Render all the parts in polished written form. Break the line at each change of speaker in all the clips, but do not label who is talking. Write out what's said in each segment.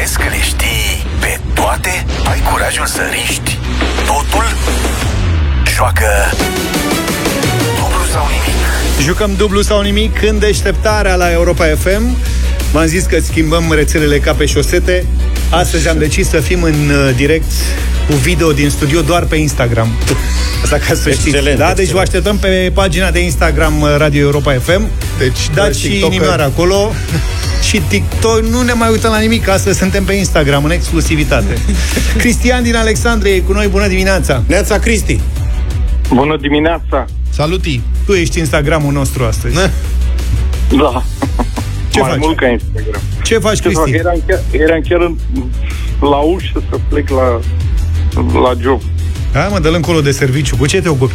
Crezi că le știi pe toate? Ai curajul să riști totul? Joacă dublu sau nimic.
Jucăm dublu sau nimic în deșteptarea la Europa FM. V-am zis că schimbăm rețelele ca pe șosete. Astăzi am decis să fim în direct cu video din studio doar pe Instagram. Asta ca să știți. Da, deci vă așteptăm pe pagina de Instagram Radio Europa FM. Deci dați și inimioară acolo. Și TikTok, nu ne mai uităm la nimic, astăzi suntem pe Instagram în exclusivitate. Cristian din Alexandria e cu noi, bună dimineața.
Neața, Cristi.
Bună dimineața.
Saluti. Tu ești Instagramul nostru astăzi.
Da.
Ce
mai
faci?
mult ca Instagram.
Ce faci, Cristi?
Eram chiar la ușă să plec la job.
Hai mă, dă-l încolo de serviciu. Cu ce te ocupi?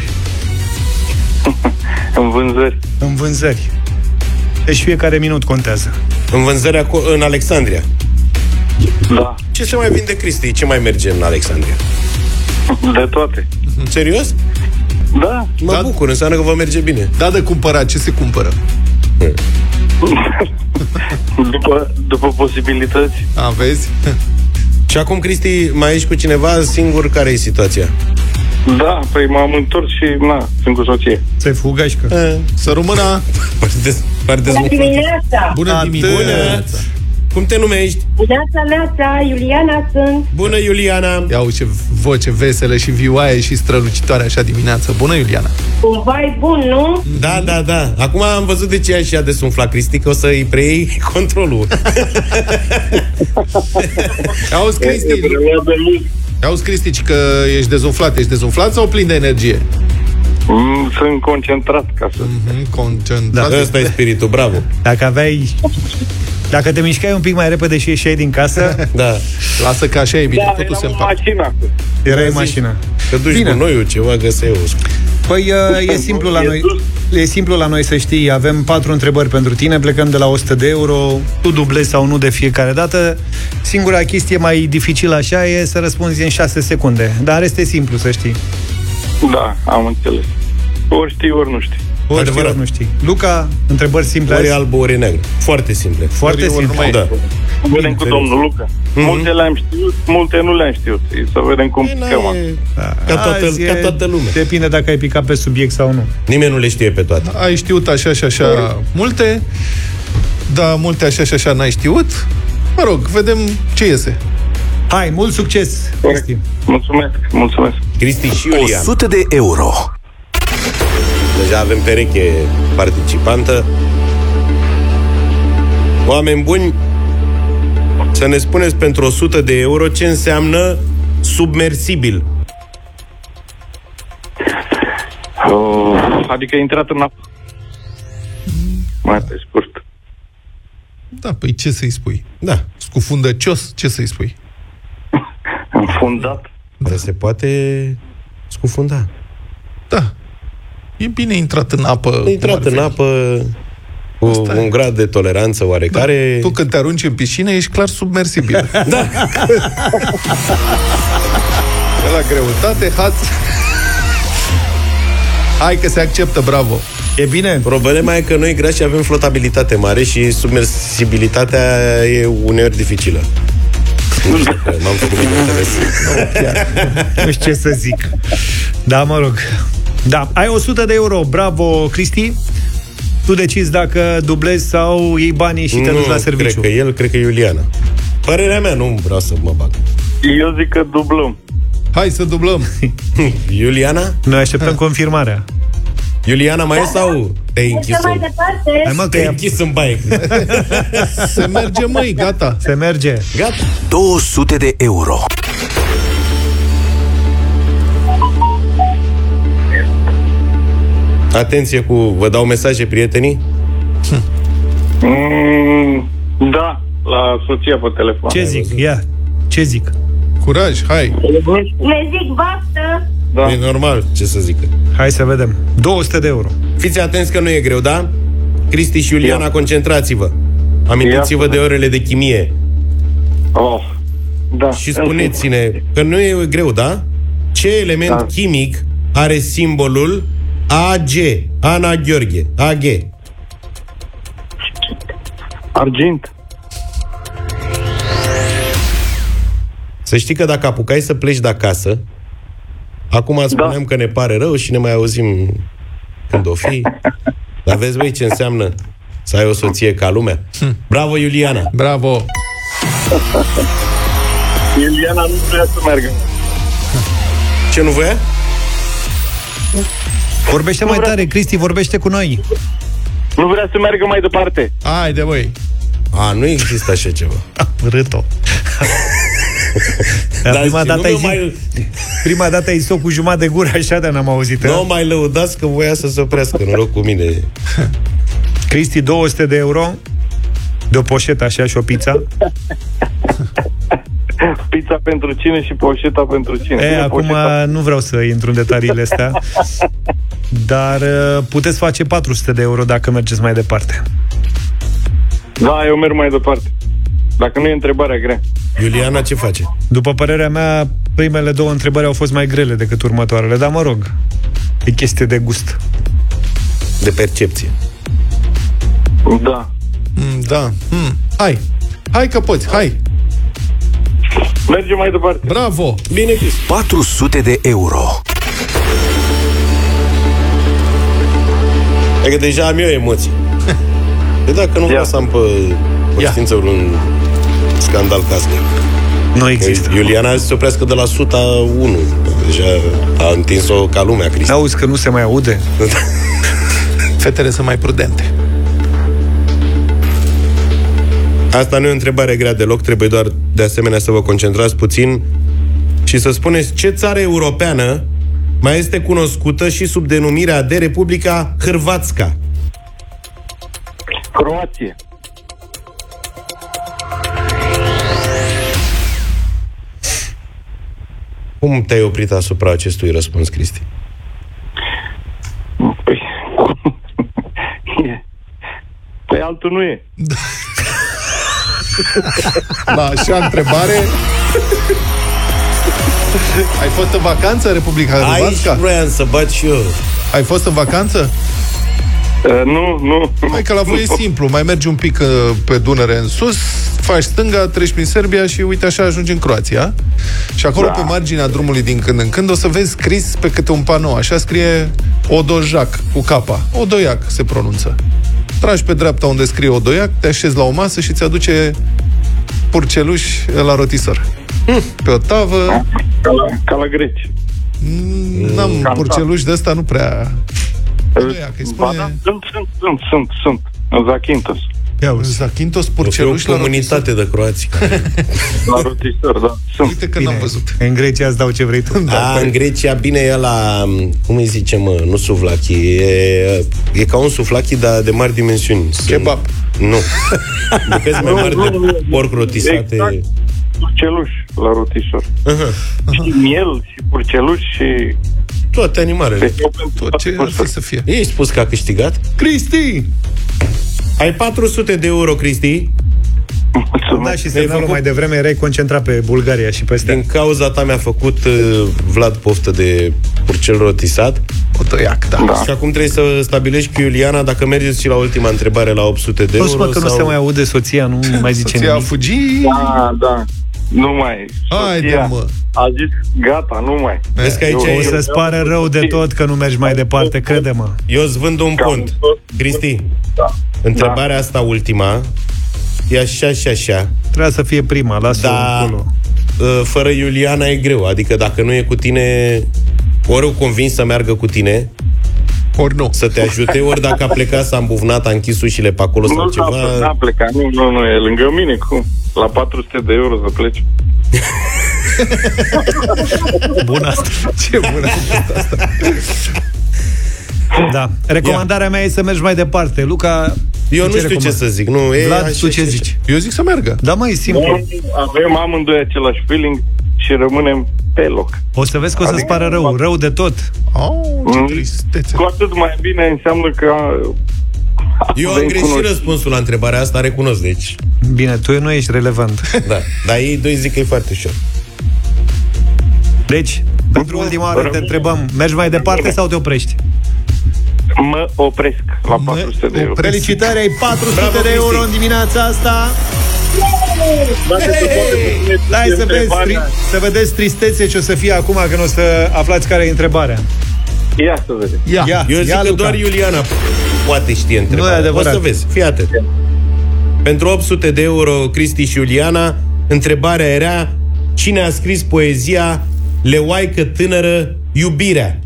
În vânzări.
În vânzări. Deci fiecare minut contează.
În vânzări în Alexandria.
Da.
Ce se mai vinde, Cristi? Ce mai merge în Alexandria?
De toate.
Serios?
Da.
Mă bucur, înseamnă că vă merge bine.
Da, de cumpărat, ce se cumpără?
După posibilități.
Vezi?
Și acum, Cristi, mai ești cu cineva singur? Care e situația?
Da, păi m-am întors și sunt cu soție.
Ți-ai fugașcă.
Să rămână.
Bună dimineața!
Bună dimineața!
Cum te numești?
Neața, Iuliana sunt.
Bună, Iuliana!
Ia uite ce voce veselă și vioaie și strălucitoare așa dimineața. Bună, Iuliana!
Un vai bun, nu?
Da. Acum am văzut de ce ai și desumflat, Cristi, că o să îi preiei controlul.
Auzi, Cristi, că ești dezumflat sau plin de energie?
Sunt concentrat ca să...
Concentrat.
Da, ăsta e spiritul, bravo.
Dacă te mișcai un pic mai repede și ieșeai din casă.
Da.
Lasă că așa e bine, totul se împarte.
Erai în mașină.
Că duci cu noi, ceva găseai.
Păi e simplu la noi. E simplu la noi, să știi. Avem 4 întrebări pentru tine. Plecăm de la 100 de euro. Tu dublezi sau nu de fiecare dată. Singura chestie mai dificilă așa e să răspunzi în 6 secunde. Dar este simplu, să știi.
Da, am înțeles. Ori știi, ori nu știi.
Ori nu știi. Luca, întrebări simple.
Ori alb, ori negru. Foarte simple.
Foarte simple.
Da.
Vedem cu domnul Luca. Multe le-am știut, multe nu le-am știut. Să vedem cum picăm.
Ca toată lumea.
Depinde dacă ai picat pe subiect sau nu.
Nimeni nu le știe pe toate.
Ai știut așa și așa multe, dar multe așa și așa n-ai știut. Mă rog, vedem ce iese.
Hai, mult succes, Cristi.
Mulțumesc.
Cristi și Iulian.
100 de euro.
Deja avem pereche participantă. Oameni buni, să ne spuneți pentru 100 de euro ce înseamnă submersibil.
Adică intrat în apă. Mai pe scurt.
Da, păi ce să-i spui?
Da.
Scufundăcios, ce să-i spui?
Înfundat.
Dar se poate scufunda.
Da. E bine intrat în apă.
Intrat în apă cu un grad de toleranță oarecare.
Da. Tu când te arunci în piscină ești clar submersibil.
Da.
La greutate, hai că se acceptă, bravo.
E bine.
Problema e că noi grași avem flotabilitate mare și submersibilitatea e uneori dificilă. M-am făcut bine înțeles.
Nu știu ce să zic. Da, mă rog. Da, ai 100 de euro. Bravo, Cristi. Tu decizi dacă dublezi sau iei banii și te duci la serviciu.
Cred că Iuliana. Părerea mea, nu vreau să mă bag.
Eu zic că dublăm.
Hai să dublăm.
Iuliana?
Noi așteptăm confirmarea.
Iuliana, mai e sau te-ai închis?
Hai
mă,
te-ai închis în baie.
Se merge, măi, gata.
Se merge.
Gata.
200 de euro.
Atenție vă dau mesaje, prietenii?
Da, la soția pe telefon.
Ce zic? Ia, ce zic?
Curaj, hai.
Le zic baftă.
Da.
E normal, ce să zic.
Hai să vedem. 200 de euro.
Fiți atenți că nu e greu, da? Cristi și Iuliana, concentrați-vă. Amintiți-vă de orele de chimie.
Da.
Și spuneți-ne că nu e greu, da? Ce element chimic are simbolul AG? Ana Gheorghe. AG.
Argint.
Să știi că dacă apucai să pleci de acasă, acum îți spuneam că ne pare rău și ne mai auzim când o fi. Dar vezi, băi, ce înseamnă să ai o soție ca lumea. Bravo, Iuliana!
Bravo!
Iuliana nu vrea să meargă.
Ce nu voia?
Vorbește mai tare, Cristi, vorbește cu noi.
Nu vrea să meargă mai departe.
Haide, băi!
Nu există așa ceva.
Rât-o. Prima dată ai s-o cu jumătate de gură, așa de n-am auzit.
Nu mai lăudați că voia să se oprească. Noroc cu mine.
Cristi, 200 de euro de o poșetă așa și o pizza.
Pizza pentru cine și poșeta pentru cine?
Acum nu vreau să intru în detaliile astea, dar puteți face 400 de euro dacă mergeți mai departe.
Da, eu merg mai departe. Dacă nu e întrebarea grea.
Iuliana, ce face?
După părerea mea, primele 2 întrebări au fost mai grele decât următoarele, dar mă rog, e chestie de gust.
De percepție.
Da.
Da. Hai că poți, hai!
Mergem mai departe.
Bravo!
Bine,
400 de euro.
E că deja am eu emoții. E dacă nu vreau să am pe conștiință un scandal casnic.
Nu există.
Iuliana se oprească de la 101. Deja a întins-o ca lumea, Cristi.
Auzi că nu se mai aude?
Fetele sunt mai prudente.
Asta nu e o întrebare grea deloc, trebuie doar de asemenea să vă concentrați puțin și să spuneți ce țară europeană mai este cunoscută și sub denumirea de Republica Hrvatska.
Croație.
Cum te-ai oprit asupra acestui răspuns, Cristi?
Păi altul nu e.
La așa întrebare. Ai fost în vacanță în Republica Hrvatska?
Aici vreau să bat și eu.
Ai fost în vacanță?
Nu.
Hai că la voi e simplu. Mai mergi un pic pe Dunăre în sus, faci stânga, treci prin Serbia și uite așa ajungi în Croația. Și acolo, pe marginea drumului din când în când, o să vezi scris pe câte un panou. Așa scrie Odojac cu capa. Odoiac se pronunță. Tragi pe dreapta unde scrie Odoiac, te așezi la o masă și ți aduce purceluși la rotisor. Pe o tavă.
Ca la greci.
N-am purceluși de ăsta, nu prea. Odoiac, îi spune...
Da, sunt. Zakynthos.
Zakynthos, purceluși
la o comunitate de croați.
La rotisor, da.
Uite că n-am văzut.
În Grecia îți dau ce vrei tu.
În Grecia, bine, e la... Cum îi zice, mă? Nu suvlachi. E ca un suvlachi, dar de mari dimensiuni.
Kebab.
Nu. Bucăți mai mari de porc rotisate.
Exact. Purceluși la rotisor. Și miel, și purceluși, și...
Toate animalele.
Tot ce ar fi să fie.
Ei spus că a câștigat?
Cristi!
Ai 400 de euro, Cristi.
Da, și semnalul mai devreme erai concentrat pe Bulgaria și peste.
Din cauza ta mi-a făcut Vlad poftă de purcel rotisat.
Odoiac, da.
Și acum trebuie să stabilești cu Iuliana dacă mergeți și la ultima întrebare la 800 de euro.
Spune că nu se mai aude soția, nu mai zice
soția
nimic.
a fugit.
Da. Nu mai.
Haide, mă.
A zis, gata, nu mai.
Vezi că aici
O să-ți pare rău de tot că nu mergi mai departe, crede-mă.
Eu îți vând un pont. Cristi, întrebarea asta ultima e așa și așa.
Trebuia să fie prima, lasă-o acolo.
Fără Iuliana e greu. Adică dacă nu e cu tine, ori o convins să meargă cu tine,
ori nu.
Să te ajute, ori dacă a plecat, s-a îmbuvnat, a închis ușile pe acolo sau ceva.
Nu a plecat, nu, e lângă mine. Cum? La 400 de euro să pleci.
Bună asta.
Ce bună asta.
Da. Recomandarea mea e să mergi mai departe. Luca,
eu nu știu ce să zic. Nu,
Vlad, tu ce zici?
Eu zic să meargă.
Da, mă, e simplu.
Avem amândoi același feeling și rămânem pe loc.
O să vezi că o să-ți pară rău de tot.
Ce tristețe.
Cu atât mai bine înseamnă că
eu am greșit răspunsul la întrebarea asta, recunosc, deci.
Bine, tu nu ești relevant.
Da, dar ei doi zic că e foarte ușor.
Deci, pentru ultima oară te întrebăm, mergi mai departe sau te oprești?
Mă opresc la 400 de euro.
Felicitări, ai 400 de euro în dimineața asta. Hai să vedeți tristețe ce o să fie acum când o să aflați care e întrebarea.
Ia să vedem.
Eu zic că doar Iuliana poate știe întrebarea.
Nu e adevărat.
O să vezi, fii atent. Pentru 800 de euro, Cristi și Iuliana, întrebarea era: cine a scris poezia Leoaică tânără, iubirea?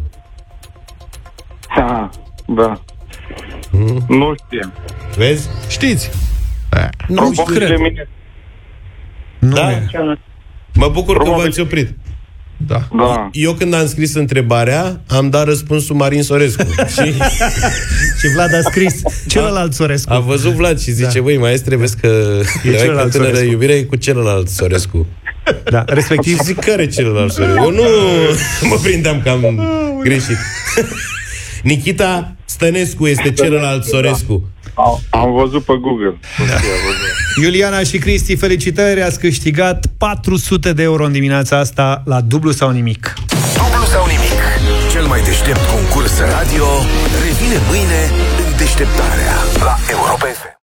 Da. Nu știu.
Vezi?
Știți?
Nu cred. Da? Mă bucur că v-ați oprit.
Da.
Eu când am scris întrebarea, am dat răspunsul Marin Sorescu.
Și Vlad a scris celălalt Sorescu.
A văzut Vlad și zice, băi, maestre, vezi că Leoaică tânără, iubirea e cu celălalt Sorescu.
Da, respectiv.
Zic, care celălalt Sorescu? Eu nu mă prindeam că am greșit. Nikita Stănescu este celălalt Sorescu.
Am văzut pe Google.
Iuliana și Cristi, felicitări, ați câștigat 400 de euro în dimineața asta la Dublu sau Nimic.
Dublu sau Nimic, cel mai deștept concurs radio, revine mâine în Deșteptarea.